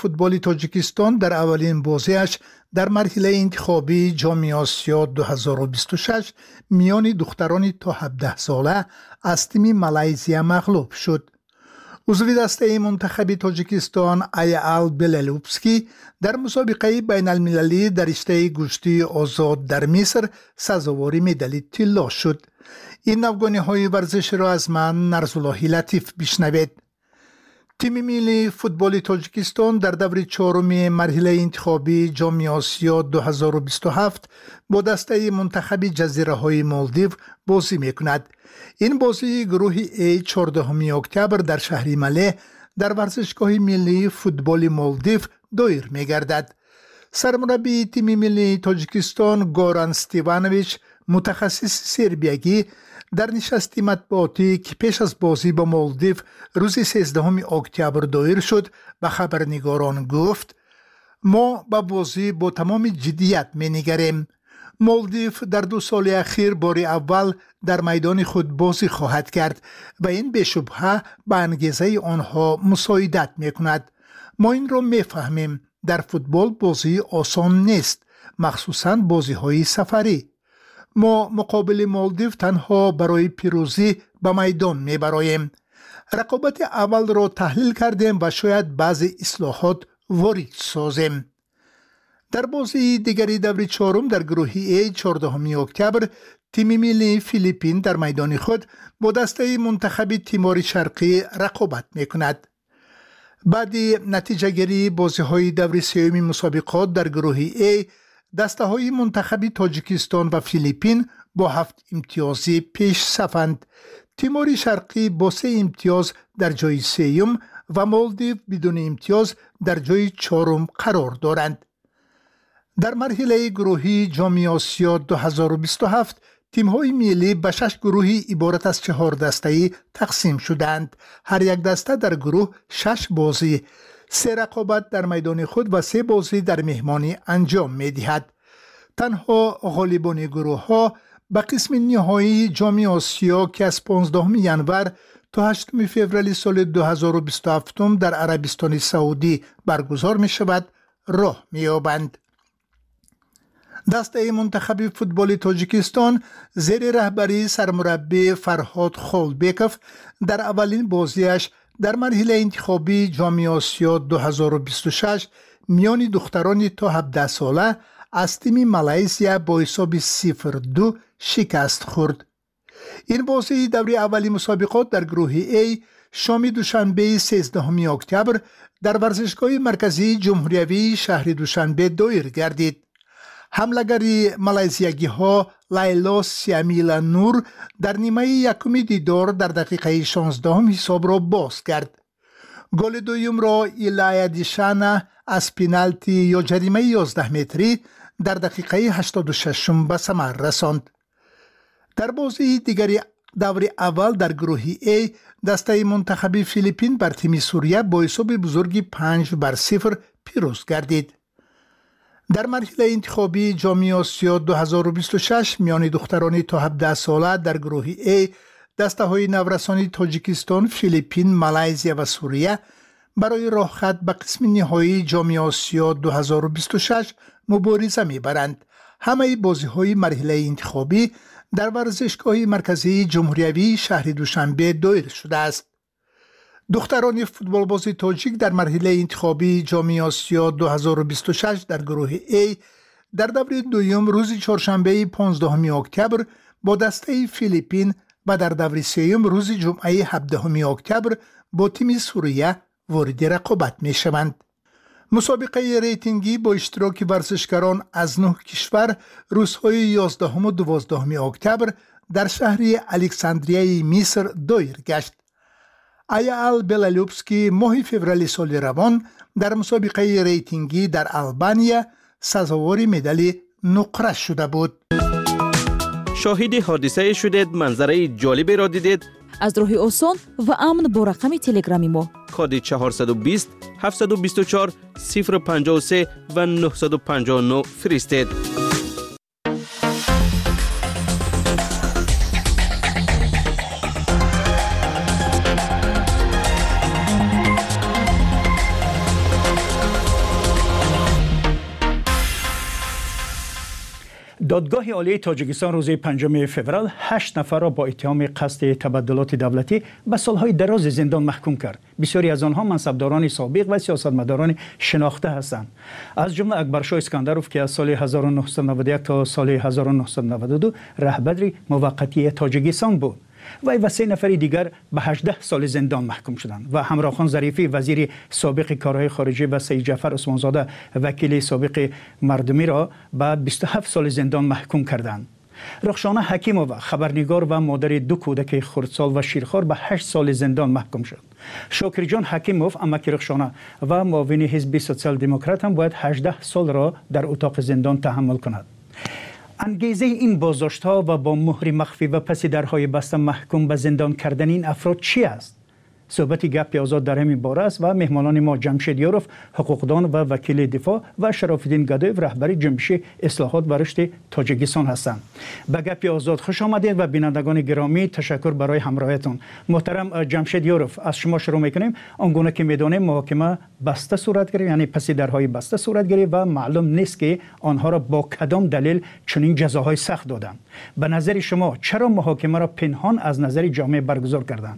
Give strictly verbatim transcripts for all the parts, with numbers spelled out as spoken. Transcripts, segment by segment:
فوتبال تاجیکستان در اولین بازیش در مرحله انتخابی جام آسیا دو هزار و بیست و شش میان دختران تا هفده ساله از تیم مالزیا مغلوب شد. عضو دسته منتخب تاجیکستان ایال بلالوبسکی در مسابقه بین المللی در رشته گشتی آزاد در مصر سزاوار مدال طلا شد. این افغانی ورزش را از من نرزاللهی لطیف بشنوید. تیم ملی فوتبال تاجیکستان در دور چهارم مرحله انتخابی جام آسیا دو هزار و بیست و هفت با دسته منتخب جزیره های مالدیو بازی میکند. این بازی گروه A چهاردهم اکتبر در شهر مله در ورزشگاه ملی فوتبال مالدیو دایر میگردد. سرمربی تیم ملی تاجیکستان گوران ستیوانویچ متخصص سربیگی در نشست مطبوعاتی که پیش از بازی با مالدیو روز سیزدهم اکتبر دایر شد به خبرنگاران گفت: ما با بازی با تمام جدیت می نگریم. مالدیو در دو سال اخیر بار اول در میدان خود بازی خواهد کرد و این به شبهه به انگیزه آنها مساعدت می کند. ما این را می فهمیم. در فوتبال بازی آسان نیست، مخصوصاً بازی های سفری. ما مقابل مالدیو تنها برای پیروزی به میدان می برایم. رقابت اول را تحلیل کردیم و شاید بعضی اصلاحات وارد سازیم. در بازی دیگری دور چهارم در گروه A چهاردهم اکتبر تیم ملی فیلیپین در میدان خود با دسته منتخب تیمور شرقی رقابت می کند. بعد نتیجه گیری بازی های دور سوم مسابقات در گروه A دسته های منتخب تاجیکستان و فیلیپین با هفت امتیازی پیش صفند. تیمور شرقی با سه امتیاز در جای سوم و مالدیو بدون امتیاز در جای چهارم قرار دارند. در مرحله گروهی جام آسیا دو هزار و بیست و هفت تیم‌های ملی به شش گروهی عبارت از چهار دسته‌ای تقسیم شدند. هر یک دسته در گروه شش بازی، سه رقابت در میدان خود و سه بازی در مهمانی انجام می‌دهد. تنها غالبان گروه‌ها به قسم نهایی جام آسیا که از پانزدهم ژانویه تا هشتم فوریه سال دو هزار و بیست و هفت در عربستان سعودی برگزار می‌شود راه می‌یابند. دسته منتخب فوتبال تاجیکستان زیر رهبری سرمربی فرهاد خولبکوف در اولین بازیش در مرحله انتخابی جام آسیا دو هزار و بیست و شش میان دختران تا هفده ساله از تیم مالزیا با حساب صفر دو شکست خورد. این بازی دوره اولی مسابقات در گروه A شام دوشنبه سیزدهم اکتبر در ورزشگاه مرکزی جمهوریوی شهر دوشنبه دایر گردید. حملگری مالزیایی ها لیلا سیامیلا نور در نیمه یکم دیدار در دقیقه شانزدهم حساب را باز کرد. گل دوم را ایلایا دیشانا از پنالتی یا جریمه یازده متری در دقیقه هشتاد و شش به ثمر رساند. در بازی دیگری دور اول در گروه A دسته منتخب فیلیپین بر تیم سوریه با حساب بزرگی پنج بر صفر پیروز گردید. در مرحله انتخابی جام آسیا دو هزار و بیست و شش میان دختران تا هفده ساله در گروه A دسته های نورسانی تاجیکستان، فیلیپین، مالزیا و سوریه برای راه خط به قسم نهایی جام آسیا دو هزار و بیست و شش مبارزه میبرند. همه بازی های مرحله انتخابی در ورزشگاه مرکزی جمهوریوی شهر دوشنبه دایر شده است. دختران فوتبال بازی تاجیک در مرحله انتخابی جام آسیا دو هزار و بیست و شش در گروه A در دور دوم روز چهارشنبه پانزدهم اکتبر با دسته فیلیپین و در دور سوم روز جمعه هفدهم اکتبر با تیم سوریه وارد رقابت می شوند. مسابقه ریتینگی با اشتراک ورزشکاران از نه کشور روزهای یازدهم و دوازدهم اکتبر در شهر الکساندریه مصر دایر گشت. ایال بلالوبسکی ماه فوریه سال روان در مسابقه ریتینگی در آلبانیا سزاوار مدال نقره شده بود. شاهد حادثه شدید، منظره جالبی را دیدید؟ از راه آسان و امن با رقم تلگرامی ما کد چهارصد و بیست هفتصد و بیست و چهار صفر پنجاه و سه و نهصد و پنجاه و نه فرستید. دادگاه عالی تاجیکستان روز پنجم فوریه هشت نفر را با اتهام قصد تبدلات دولتی به سالهای دراز زندان محکوم کرد. بسیاری از آنها منصبداران سابق و سیاستمداران شناخته هستند. از جمله اکبرشاه اسکندروف که از سال هزار و نهصد و نود و یک تا سال هزار و نهصد و نود و دو رهبر موقتی تاجیکستان بود. وی و سه نفر دیگر به هجده سال زندان محکوم شدند و همراه خان ظریفی وزیر سابق کارهای خارجه و سید جعفر عثمانزاده وکیل سابق مردمی را به بیست و هفت سال زندان محکوم کردند. رخشانه حکیمووا خبرنگار و مادر دو کودک خردسال و شیرخوار به هشت سال زندان محکوم شد. شاکر جان حکیموف امک رخشانه و معاون حزب سوسیال دموکرات هم باید هجده سال را در اتاق زندان تحمل کند. انگیزه این بازداشت‌ها و با مهر مخفی و پس درهای بسته محکوم به زندان کردن این افراد چی است؟ صحبت گپ آزاد در همین باره است و مهمانان ما جمشید یاروف حقوقدان و وکیل دفاع و شرف الدین گدایف رهبر جنبش اصلاحات و رشد تاجیکستان هستند. به گپ آزاد خوش آمدید و بینندگان گرامی تشکر برای همراهیتون. محترم جمشید یاروف، از شما شروع میکنیم. آنگونه که میدانیم محاکمه بسته صورت گرفت، یعنی پس درهای بسته صورت گرفت و معلوم نیست که آنها را با کدام دلیل چنین جزاهای سخت دادند. به نظر شما چرا محاکمه را پنهان از نظر جامعه برگزار کردند؟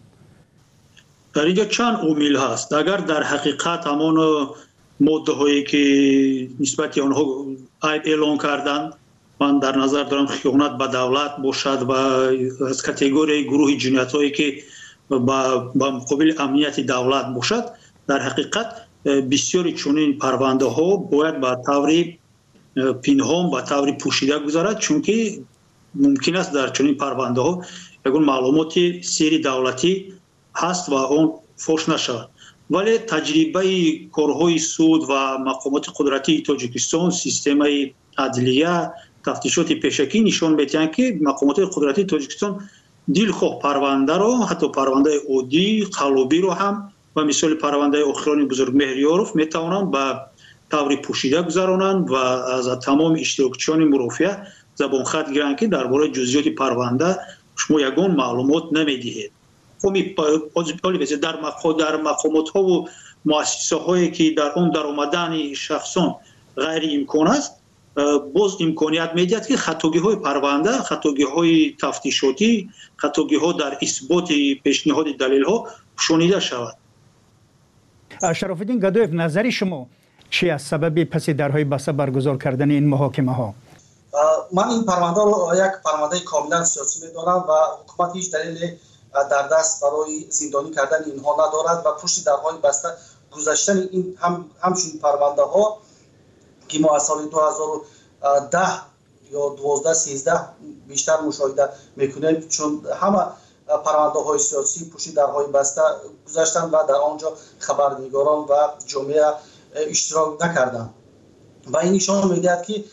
در اینجا چند عامل هست. اگر در حقیقت همان ماده هایی که نسبت آنها عیب اعلان کردند، من در نظر دارم خیانت به دولت باشد و از کاتگوری گروه جنایت هایی که با مقابل امنیت دولت باشد، در حقیقت بسیاری چنین پرونده ها باید به طور پنهان به طور پوشیده گذارد، چون که ممکن است در چنین پرونده ها یگان معلومات سری دولتی هست و اون فوش نشود. ولی تجربه کارهای سود و مقامات قدرتی تاجیکستان، سیستم عدلیه، تفتیشات پیشکی نشان می‌دهند که مقامات قدرتی تاجیکستان دلخواه پرونده را، حتی پرونده عادی قلابی را هم و مثال پرونده آخران بزرگ مهریاروف میتوانند به طور پوشیده گذرانند و از تمام اشتراکچیان مرافعه زبان خط گیرند که درباره جزئیات پرونده شما یگان معلومات نمیدهید. در در مقامات ها و مؤسسه هایی که در اون در آمدن شخصان غیر امکان است، باز امکانیت میدهد که خطاگی های پرونده، خطاگی های تفتیشاتی، خطاگی ها در اثبات پیشنهاد دلیل ها شنیده شود. شرف الدین گدایف، نظر شما چی است سبب پس درهای بسته برگزار کردن این محاکمه ها؟ من این پرونده رو یک پرونده کاملا سیاسی میدانم و حکومت هیچ دلیل در دست برای زندانی کردن اینها ندارد و پشت درهای بسته گذاشتن این هم همچون پرونده ها که ما از سال دو هزار و ده یا دوازده سیزده بیشتر مشاهده میکنیم، چون همه پرونده های سیاسی پشت درهای بسته گذاشتن و در آنجا خبرنگاران و جامعه اشتراک نکردند و این نشان میدهد که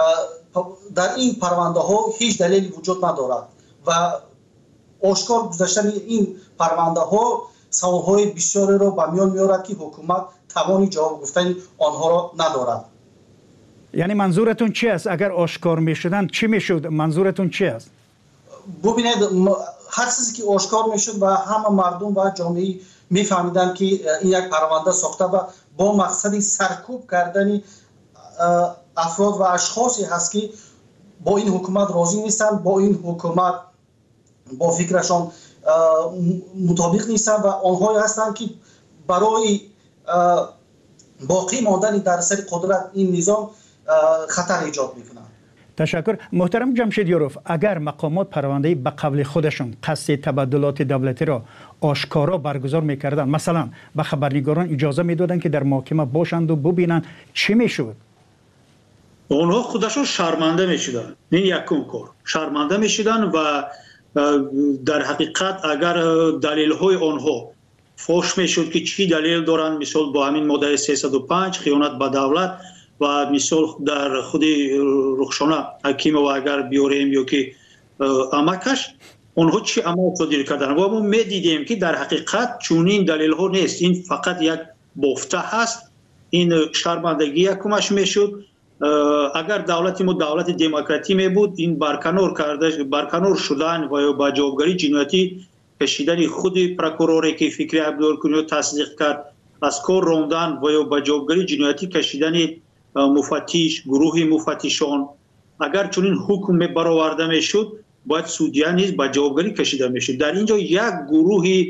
در این پرونده ها هیچ دلیلی وجود ندارد و آشکار گذاشتن این پرونده ها سوالهای بسیاری را به میان میارد که حکومت توانی جواب گفتن آنها را ندارد. یعنی منظورتون چی است؟ اگر آشکار میشدن چی میشد؟ منظورتون چی است؟ ببینید، هر چیزی که آشکار میشد و همه مردم و جامعه میفهمیدن که این یک پرونده ساخته و با مقصد سرکوب کردن افراد و اشخاصی هست که با این حکومت راضی نیستن، با این حکومت با فکرشان مطابق نیستن و آنهایی هستند که برای باقی ماندن در سر قدرت این نظام خطر ایجاد میکنند. تشکر. محترم جمشید یاروف، اگر مقامات پرونده به قبل خودشون قصد تبدلات دولتی را آشکارا برگزار میکردن، مثلا به خبرنگاران اجازه میدادن که در محاکمه باشند و ببینن، چی میشد؟ اونها خودشون شرمنده میشدن. این یکم کار شرمنده میشدن و در حقیقت اگر دلیل های آنها فوش میشد که چی دلیل دارن، مثال با همین ماده سیصد و پنج خیانت به دولت و مثال در خود رخشانه حکیم و اگر بیاریم یا که امکش آنها چی عمل صادر کردن و ما میدیدیم که در حقیقت چونین دلیل ها نیست، این فقط یک بافته هست. این شرمندگی یکمش میشد. اگر دولت ما دولت دموکراتی می بود، این برکنار کرده برکنار شدن و با جوابگری جنایتی کشیدن خود پروکوروری که فکری عبدالکنی تصدیق کرد، از کار راندن و با جوابگری جنایتی کشیدن مفتش، گروه مفتشان اگر چنین حکم برآورده میشد باید سودیا نیز به جوابگری کشیده میشد. در اینجا یک گروه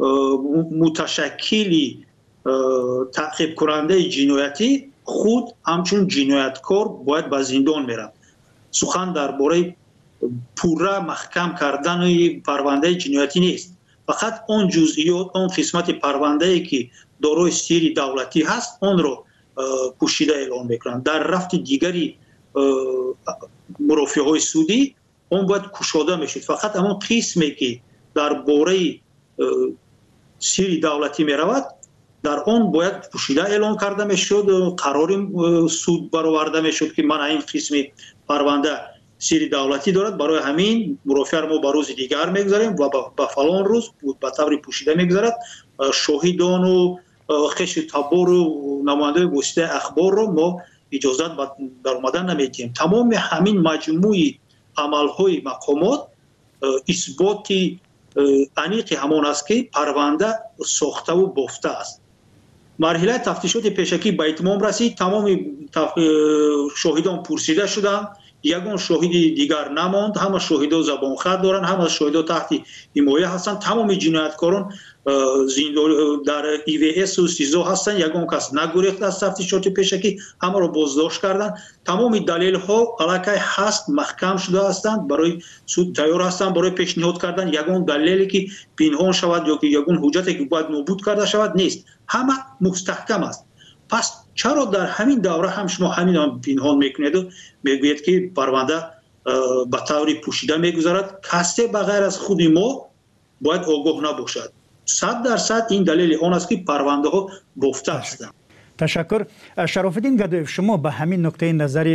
متشکلی تعقیب کننده جنایتی خود همچون جنایتکار باید به زندان میرن. سخن درباره پوره محکم کردن پرونده جنایتی نیست، فقط اون جزئیات، اون قسمت پرونده ای که دارای سیر دولتی هست اون رو پوشیده اعلام میکنن. در رفت دیگری مرافعه های سودی اون باید کشاده میشد. فقط همون قسمی که درباره سیر دولتی میرود در اون باید پوشیده اعلام کرده میشد، قرار سود برآورده میشد که من این قسم پرونده سیر دولتی دارد، برای همین مرافعه ما به روز دیگر میگذاریم و به فلان روز به طور پوشیده میگذارد. شاهدان و خش تبار و نماینده واسطه اخبار رو ما اجازت در اومدن نمیدیم. تمام همین مجموعی عملهای مقامات اثبات انیق همان است که پرونده ساخته و بافته است. مرحله تفتیشات پیشکی به اتمام رسید. تمام شاهدان پرسیده شدند، یگان شاهد دیگر نماند. همه شاهدا زبان خط دارن، همه شاهدا تحت حمایه هستند. تمام جنایتکاران در ای وی اس و سیزو هستند. یگان کس نگریخت از تفتیشات پیشکی، همه را بازداشت کردند. تمام دلیل ها علاقه هست، محکم شده هستند، برای سود تیار هستند برای پیشنهاد کردن یگان دلیلی که پنهان شود یا که یگان حجتی که باید نابود کرده شود نیست. همه مستحکم است. پس چرا در همین دوره هم شما همین هم پنهان میکنید و میگوید که پرونده به طور پوشیده میگذارد؟ کسی بغیر از خود ما باید آگاه نباشد. صد درصد این دلیل آن است که پرونده ها بافته هستند. تشکر. شرافالدین گدایف، شما به همین نکته نظر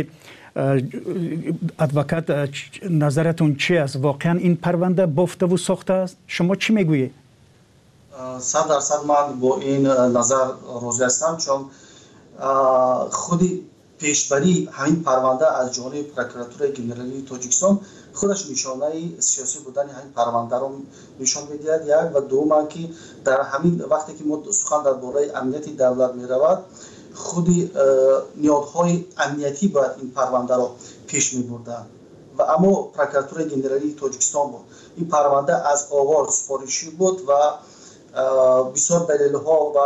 ادوکات نظرتون چی است؟ واقعا این پرونده بافته و ساخته است؟ شما چی میگویید؟ صد درصد من با این نظر راضی هستم، چون خودی پیشبری همین پرونده از جانب پروکراتور گنرالی تاجیکستان خودش نشانه سیاسی بودن همین پرونده رو نشان میدهد. یک و دوم که در همین وقتی که ما سخن درباره امنیت دولت میرود، خودی نیازهای امنیتی باید این پرونده رو پیش میبردن و اما پروکراتور گنرالی تاجیکستان بود. این پرونده از آغاز سفارشی بود و بسیار دلیل‌ها و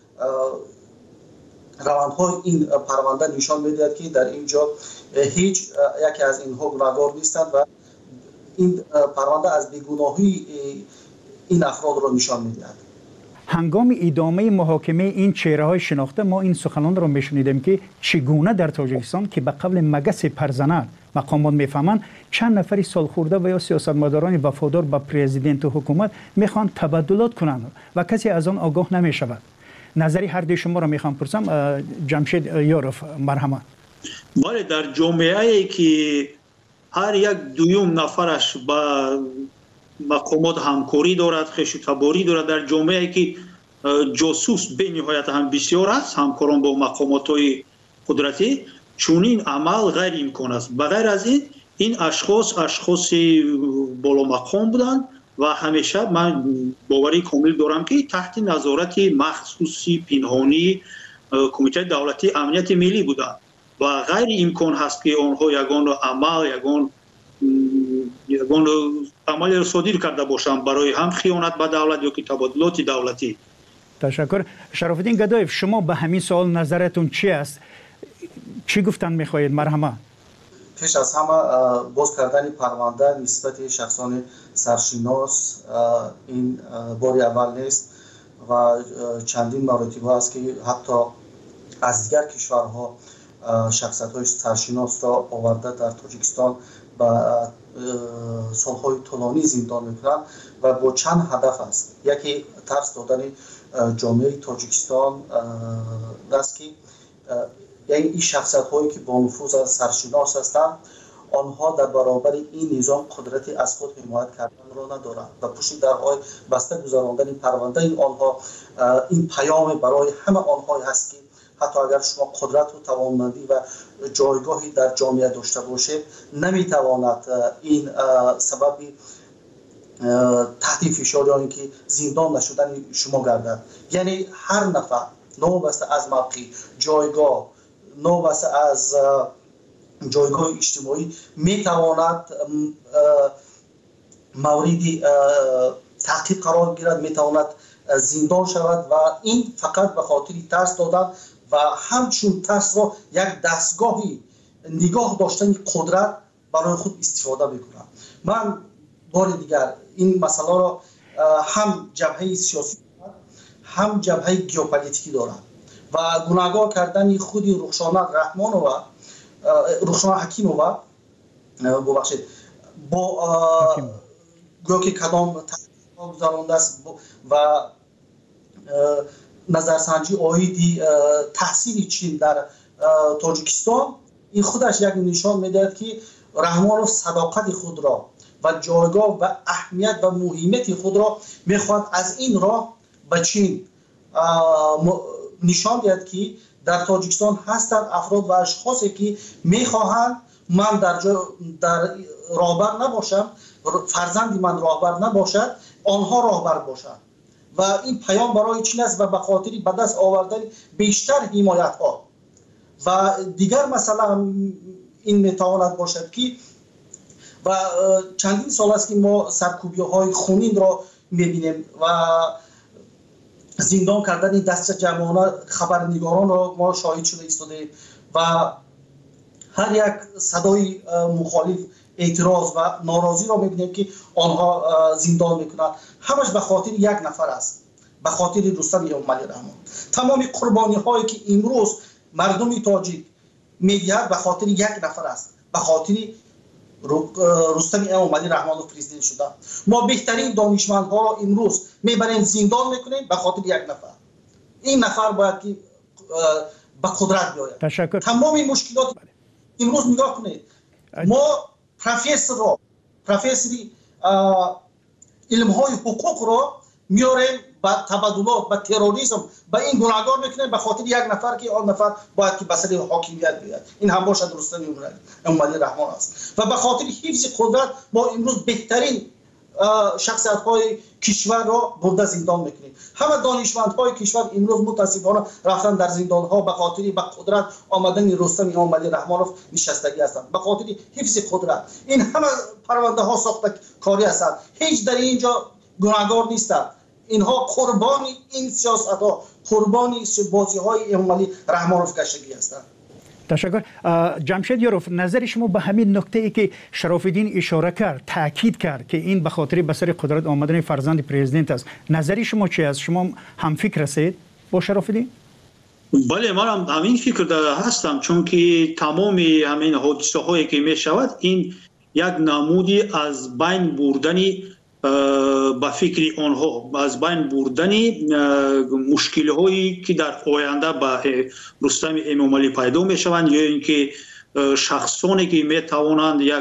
روندهای این پرونده نشان میدهد که در اینجا هیچ یکی از اینها گناهکار نیستند و این پرونده از بیگناهی این افراد را نشان میدهد. هنگام ادامه محاکمه این چهره‌های شناخته ما این سخنان را میشنیدیم که چگونه در تاجیکستان که به قبل مگس پرزنر مقامات میفهمند چند نفری سالخورده و یا سیاستمداران وفادار به پرزیدنت و حکومت میخوان تبادلات کنند و کسی از آن آگاه نمیشود. نظری هر دوی شما را میخوام پرسم. جمشید یاروف، مرحمت. بله، در جامعه ای که هر یک دویم نفرش با مقامات همکاری دارد، خش و تباری دارد، در جامعه ای که جاسوس به نهایت هم بسیار است، همکاران با مقامات های قدرتی، چونین عمل غیر امکان است. بغیر از این این اشخاص اشخاص بالا مقام بودند و همیشه من باوری کامل دارم که تحت نظارت مخصوصی پنهانی کمیته دولتی امنیت ملی بودند و غیر امکان هست که آنها یگان عمل یگان یگان عمل صادر کرده باشند برای هم خیانت به دولت یا که تبادلات دولتی. تشکر. شرافالدین گدایف، شما به همین سوال نظرتون چی است؟ چی گفتن میخواهید؟ مرحمت. پیش از همه باز کردن پرونده نسبت شخصان سرشناس این باری اول نیست و چندین مراتب است که حتی از دیگر کشورها شخصیت‌های سرشناس را آورده در تاجیکستان و سالهای طولانی زندان میکنند و با چند هدف است. یکی ترس دادن جامعه تاجیکستان است که یعنی این شخصیت هایی که با نفوذ از سرشناس هستند آنها در برابر این نظام قدرتی از خود حمایت کردن را ندارند و پشت درهای بسته گذراندن پرونده این آنها این پیام برای همه آنها هست که حتی اگر شما قدرت و توانمندی و جایگاهی در جامعه داشته باشید نمیتواند این سبب تحت فشار یا اینکه زندان نشدن شما گردد. یعنی هر نفر نوبسته از موقع جایگاه، نوبسته از جایگاه اجتماعی میتواند مورد تعقیب قرار گیرد، میتواند زندان شود و این فقط به خاطر ترس دادن و همچون ترس را یک دستگاهی نگاه داشتن قدرت برای خود استفاده میکنند. من بار دیگر این مسئله را هم جبهه سیاسی هم جبهه ژئوپلیتیکی دارد و گناهکار کردن خود رخشانه رحمانووا رخشانه حکیمووا ببخشید با گویا که کدام گذرانده است و نظرسنجی آیدی تحصیل چین در تاجیکستان، این خودش یک نشان میدهد که رحمانوف صداقت خود را و جایگاه و اهمیت و مهمیت خود را میخواد از این راه به چین نشان دهد که در تاجیکستان هستند افراد و اشخاصی که میخواهند من در در راهبر نباشم، فرزندی من راهبر نباشد، آنها راهبر باشند و این پیام برای چین است و به خاطر به دست آوردن بیشتر حمایت ها و دیگر مثلا این میتواند باشد که و چندین سال است که ما سرکوبی های خونین را میبینیم و زندان کردن دست جمعانه خبرنگاران را ما شاهد شده ایستاده و هر یک صدای مخالف اعتراض و ناراضی را میبینیم که آنها زندان میکنند. همش به خاطر یک نفر است، به خاطر رستم اموملی رحمان. تمام قربانی هایی که امروز مردم تاجیک میدهد به خاطر یک نفر است، به خاطر رستم اموملی رحمان پرزیدنت شده. ما بهترین دانشمندها را امروز میبریم زندان میکنیم به خاطر یک نفر. این نفر باید که به قدرت بیاید. تشکر. تمام این مشکلات امروز نگاه کنید، ما پروفسور را پروفسوری علم های حقوق را میاریم با تبادلات با تروریسم با این گناهکار میکنیم به خاطر یک نفر که آن نفر باید که به سر حاکمیت بیاد. این هم باشد رستم اموملی رحمان است و به خاطر حفظ قدرت ما امروز بهترین شخصیت های کشور را برده زندان میکنیم. همه دانشمند های کشور امروز متاسفانه رفتن در زندان ها به خاطر به قدرت آمدن رستم اموملی رحمانوف نشستگی هستند، به خاطر حفظ قدرت. این همه پرونده ها ساخته کاری هستند، هیچ در اینجا گناهکار نیستند. اینها قربانی این سیاست ها، قربانی بازی های اموملی رحمانوف گشتگی هستند. تشکر. جمشید یاروف، نظر شما به همین نکته ای که شراف‌الدین اشاره کرد، تاکید کرد که این به خاطر به سر قدرت آمدن فرزند پرزیدنت است، نظری شما چی است؟ شما هم فکر هستید با شراف‌الدین؟ بله، من هم همین فکر داره هستم، چون که تمام همین حادثه هایی که می شود این یک نمودی از بین بردنی با فکر آنها، از بین بردنی مشکل هایی که در آینده با رستم اموملی پیدا می شوند یا اینکه شخصانی که می توانند یک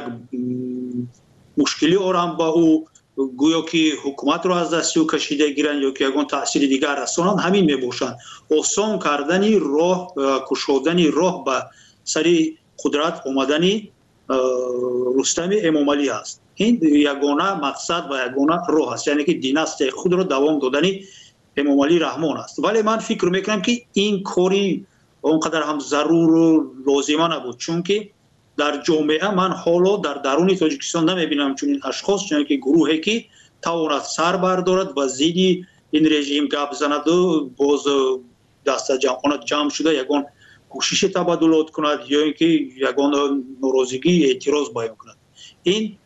مشکلی آرام با او گویا که حکومت را از دست او کشیده گیرند یا که یگان تاثیر دیگر رسانند، همین می باشند. آسان کردنی راه، کشودنی راه به سر قدرت آمدنی رستم اموملی است. این یگانه مقصد و یگانه راه است، یعنی که دیناستی خود را دوام دادنی اموملی رحمان است. ولی من فکر میکنم که این کاری اونقدر هم ضرور و لازمه نبود، چون که در جامعه من حالا در درون تاجیکستان نمیبینم چون این اشخاص، چون که گروهی که تواند سر بردارد و زیدی این رژیم گپ زند و باز دست جمعانه جمع شده یگان کوشش تبادلات کند یا اینکه یگان ناراضگی اعتراض بیان کند. این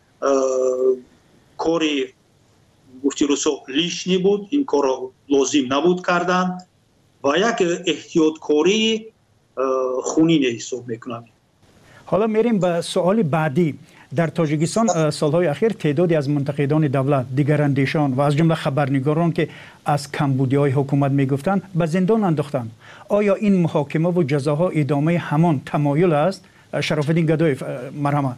کاری گفتی رسو لیشنی بود، این کار را لازم نبود کردن و یک احتیاطکاری خونین حساب میکنم. حالا میریم به سوال بعدی. در تاجیکستان سالهای اخیر تعدادی از منتقدان دولت، دیگراندیشان و از جمله خبرنگاران که از کمبودی‌های حکومت میگفتند به زندان انداختند. آیا این محاکمه و جزاها ادامه همان تمایل است؟ شراف‌الدین گدایف، مرحمت.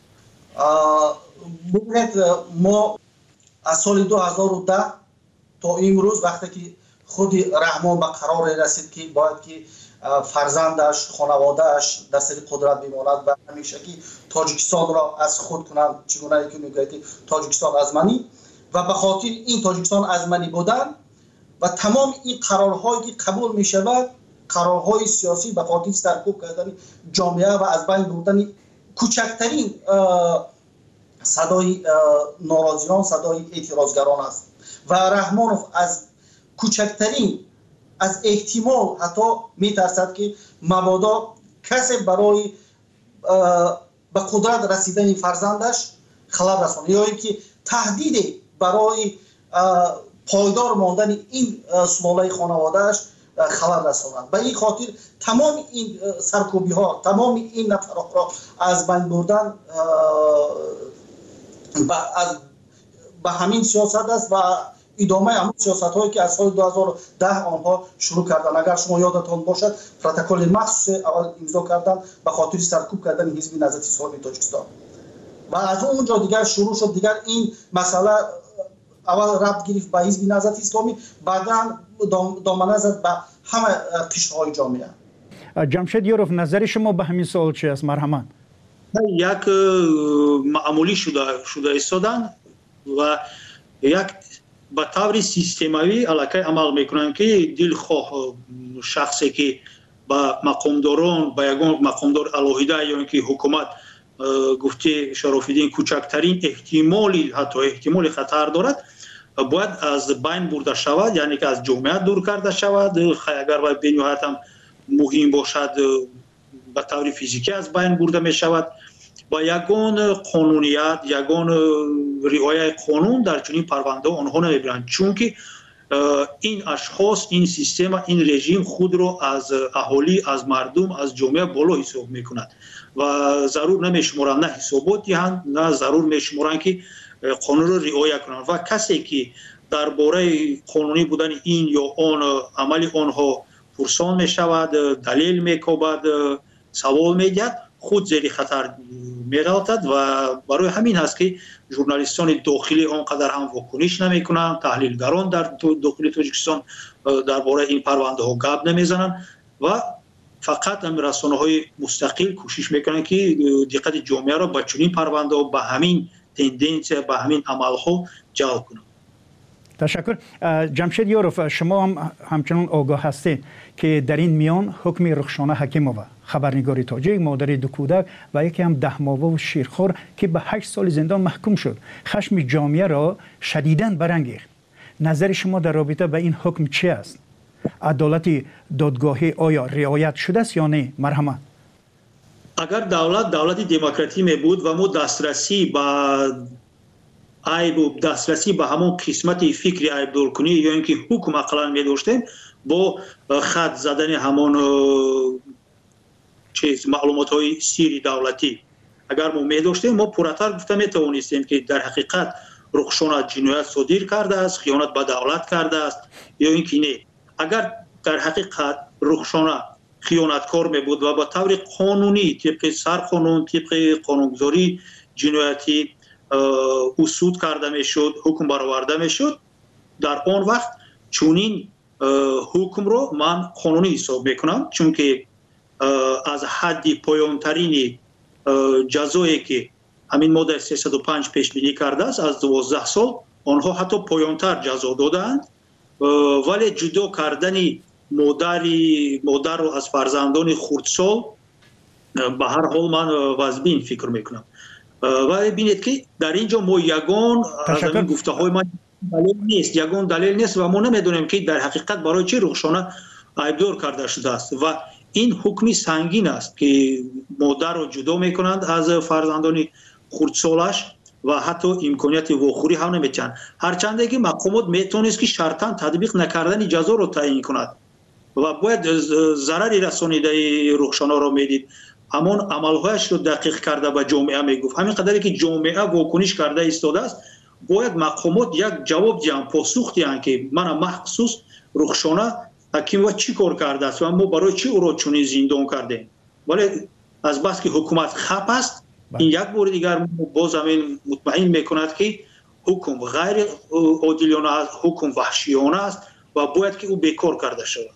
ببینید، ما از سال دو هزار و ده تا امروز وقتی که خود رحمان به قرار رسید که باید که فرزندش، خانوادهش در سر قدرت بماند و همیشه که تاجیکستان را از خود کنند، چگونه که میگوید تاجیکستان از منی، و به خاطر این تاجیکستان از منی بودن و تمام این قرارهایی که قبول می شود، قرارهای سیاسی به خاطر سرکوب کردن جامعه و از بین بردن کوچکترین صدای ناراضیان، صدای اعتراضگران است و رحمانوف از کوچکترین از احتمال حتی میترسد که مبادا کسی برای به قدرت رسیدن فرزندش خلل رساند یا اینکه تهدید برای پایدار ماندن این سلاله خانوادهش خلل رساند. به این خاطر تمام این سرکوبی ها، تمام این نفرات را از بین بردن به همین سیاست است و ادامه همون سیاست هایی که از سال دو هزار و ده آنها شروع کردن. اگر شما یادتان باشد پروتکل مخصوص اول امضا کردن به خاطر سرکوب کردن حزب نهضت اسلامی تاجیکستان و از اونجا دیگر شروع شد. دیگر این مسئله اول ربط گرفت به حزب نهضت اسلامی، بعدا دامنه زد به همه قشرهای جامعه. جمشید یوروف، نظر شما به همین سوال چی است؟ مرحمت. یک معمولی شده شده ایستادن و یک به طور سیستماوی علاقه عمل میکنن که دلخواه شخصی که با مقامداران با یگان مقامدار الهیده یا اینکه حکومت گفته شرافالدین کوچکترین احتمالی حتی احتمال خطر دارد باید از بین برده شود، یعنی که از جامعه دور کرده شود. اگر باید به نهایت هم مهم باشد به طور فیزیکی از بین برده می شود. با یگان قانونیت، یگان رعایت قانون در چنین پرونده آنها نمیبرند، چون که این اشخاص، این سیستم، این رژیم خود را از اهالی، از مردم، از جامعه بالا حساب میکند و ضرور نمیشمارند نه حسابات دهند، نه ضرور میشمارند که قانون را رعایت کنند و کسی که درباره قانونی بودن این یا آن عمل آنها پرسان میشود، دلیل میکوبد، سوال میگد، خود زیر خطر می‌افتد و برای همین هست که ژورنالیستان داخلی آنقدر هم واکنش نمی‌کنند، تحلیلگران در داخل تاجیکستان درباره این پرونده ها گپ نمیزنند و فقط هم رسانه‌های مستقل کوشش میکنند که دقت جامعه را به چنین پرونده ها، به همین تندنسی، به همین عمل‌ها جلب کنند. تشکر. جمشید یوروف، شما هم همچنان آگاه هستید که در این میان حکم رخشانه حکیمووا، خبرنگاری تاجیک، مادر دو کودک و یکی هم ده ماهه و شیرخوار که به هشت سال زندان محکوم شد، خشم جامعه را شدیداً برانگیخت. نظر شما در رابطه با این حکم چی است؟ عدالت دادگاهی آیا رعایت شده است یا نه؟ مرحمت. اگر دولت دولت دموکراتی می بود و ما دسترسی به عیب و دسترسی به همون قسمت فکری عیب دور کنی یا اینکه حکم اقلا می داشتیم با خط زدن همون چیز معلومات های سیری دولتی اگر ما می داشتیم، ما پراتر گفته می توانستیم که در حقیقت رخشانه جنایت صادر کرده است، خیانت به دولت کرده است یا اینکه نه. اگر در حقیقت رخشانه خیانتکار می بود و با طور قانونی طبق سرقانون، طبق قانونگذاری جنایتی اصول کرده می شد، حکم برآورده می شد، در آن وقت چونین حکم رو من قانونی حساب می کنم، چون که از حد پایانترین جزایی که همین ماده سیصد و پنج پیش بینی کرده است از دوازده سال، آنها حتی پایانتر جزا دادند، ولی جدا کردن مادری مادر رو از فرزندان خردسال به هر حال من واجبین فکر میکنم. و ببینید که در اینجا ما یگان از این گفته های من دلیل نیست، یگان دلیل نیست و ما نمیدونیم که در حقیقت برای چی رخشانه عیبدار کرده شده است و این حکمی سنگین است که مادر رو جدا میکنند از فرزندان خردسالش و حتی امکانیت واخوری هم نمیتونند، هرچند که مقامات میتونست که شرطاً تطبیق نکردن جزا رو تعیین کند و باید ضرری رسانیده رخشانه رو میدید، همون عملهایش رو دقیق کرده به جامعه میگفت. همین قدری که جامعه واکنش کرده ایستاده است، باید مقامات یک جواب دیان، پاسخ دیان که من مخصوص رخشانه حکیم و چی کار کرده است و ما برای چی او را چنین زندان کردیم. ولی از بس که حکومت خپ است، این یک بار دیگر باز همین مطمئن میکند که حکم غیر عادلانه است، حکم وحشیانه است و باید که او بیکار کرده شود.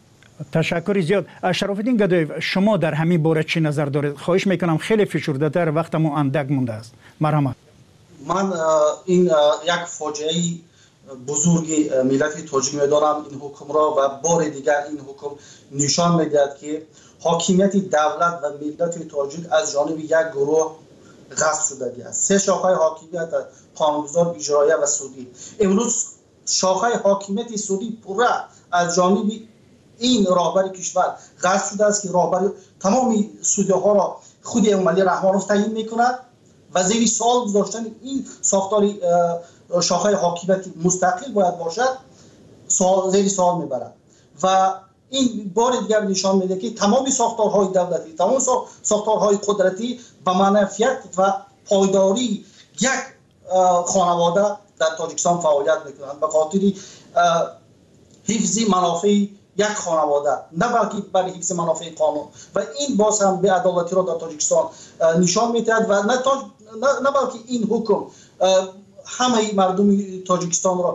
تشکر زیاد. شرافالدین گدایف، شما در همین باره چی نظر دارید؟ خواهش میکنم خیلی فشرده تر، وقتمون اندک مونده است. مرحمت. من این یک فاجعه بزرگ ملت تاجیک میدارم این حکم را و بار دیگر این حکم نشان میدهد که حاکمیت دولت و ملت تاجیک از جانب یک گروه غصب شده است. سه شاخه حاکمیت قانونگذار، اجرایی و سودی. امروز شاخه حاکمیت سودی پورا از جانب این راهبر کشور غصب شده است که راهبر تمام سودی ها را خود امامعلی رحمانوف تعیین میکند و زیر سوال گذاشتن این ساختار شاخه حاکمیت مستقل باید باشد سوال زیر سوال میبرد و این بار دیگر نشان میده که تمام ساختارهای دولتی، تمام ساختارهای قدرتی به منفعت و پایداری یک خانواده در تاجیکستان فعالیت میکنند به خاطر حفظ منافع یک خانواده، نه بلکه برای حفظ منافع قانون و این باز هم به عدالتی را در تاجیکستان نشان میدهد و نه, تاج... نه... نه بلکه این حکم همه مردم تاجیکستان را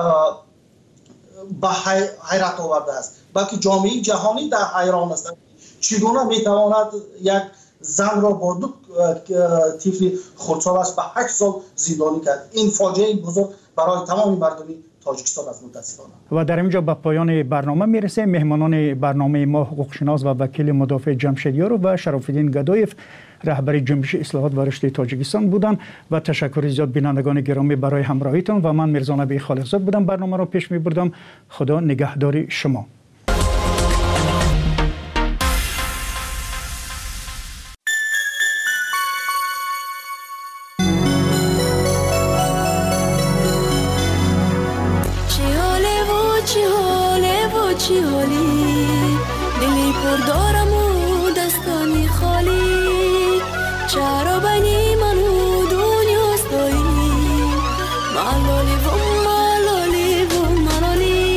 به حیرت آورده است، بلکه جامعه جهانی در حیران است چگونه میتواند یک زن را با دو طفل خردسال است به هشت سال زندانی کرد. این فاجعه بزرگ برای تمام مردم تاجیکستان است متاسفانه. و در اینجا به پایان برنامه میرسه. مهمانان برنامه ما حقوقشناس و وکیل مدافع جمشیدیار و شرافالدین گدایف رهبر جنبش اصلاحات و رشد تاجیکستان بودند و تشکر زیاد بینندگان گرامی برای همراهیتان و من میرزا نبی خالقزاد بودم برنامه را پیش میبردم. خدا نگهدار شما. چی حالی دلی پر دارم و دستانی خالی چرا بنی منو دنیا استایی ملالی و ملالی و ملالی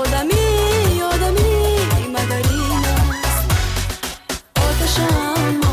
آدمی آدمی مدرین است آتشم